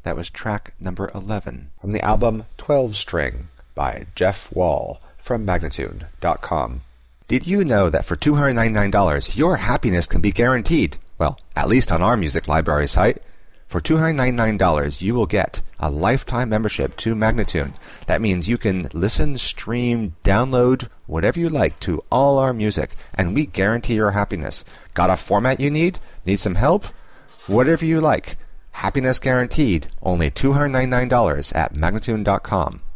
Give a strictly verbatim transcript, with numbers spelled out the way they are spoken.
That was track number eleven from the album twelve string by Jeff Wall from Magnatune dot com. Did you know that for two hundred ninety-nine dollars your happiness can be guaranteed? Well, at least on our music library site. For two hundred ninety-nine dollars you will get a lifetime membership to Magnatune. That means you can listen, stream, download, whatever you like to all our music, and we guarantee your happiness. Got a format you need? Need some help? Whatever you like. Happiness guaranteed. Only two hundred ninety-nine dollars at Magnatune dot com.